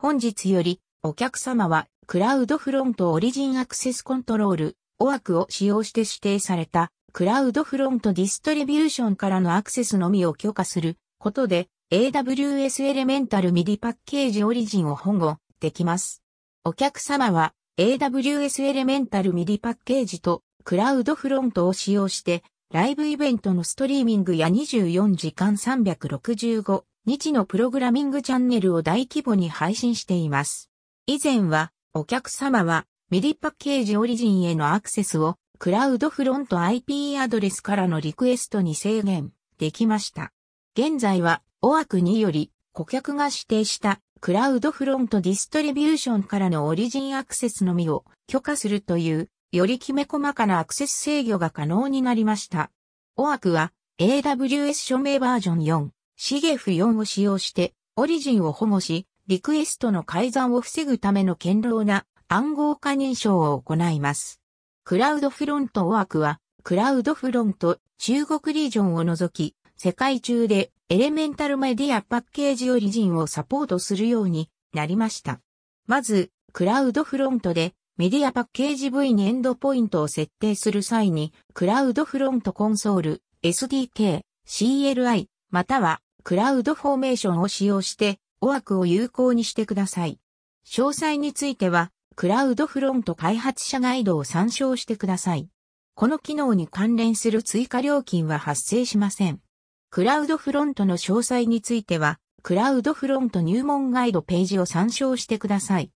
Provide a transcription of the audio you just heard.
本日よりお客様はクラウドフロントオリジンアクセスコントロール OAuth を使用して指定されたクラウドフロントディストリビューションからのアクセスのみを許可することで AWS エレメンタル MIDI パッケージオリジンを保護できます。お客様は AWS エレメンタル MIDI パッケージとクラウドフロントを使用してライブイベントのストリーミングや24時間365日のプログラミングチャンネルを大規模に配信しています。以前はお客様は MIDI パッケージオリジンへのアクセスをクラウドフロント IP アドレスからのリクエストに制限できました。現在は OAuth により顧客が指定したクラウドフロントディストリビューションからのオリジンアクセスのみを許可するというよりきめ細かなアクセス制御が可能になりました。OAuth は AWS 署名バージョン4、CGEF4 を使用してオリジンを保護し、リクエストの改ざんを防ぐための堅牢な暗号化認証を行います。クラウドフロント OAuth はクラウドフロント中国リージョンを除き、世界中でエレメンタルメディアパッケージオリジンをサポートするようになりました。まず、クラウドフロントでメディアパッケージ V にエンドポイントを設定する際に、クラウドフロントコンソール、SDK、CLI、またはクラウドフォーメーションを使用して、OAuth を有効にしてください。詳細については、クラウドフロント開発者ガイドを参照してください。この機能に関連する追加料金は発生しません。クラウドフロントの詳細については、クラウドフロント入門ガイドページを参照してください。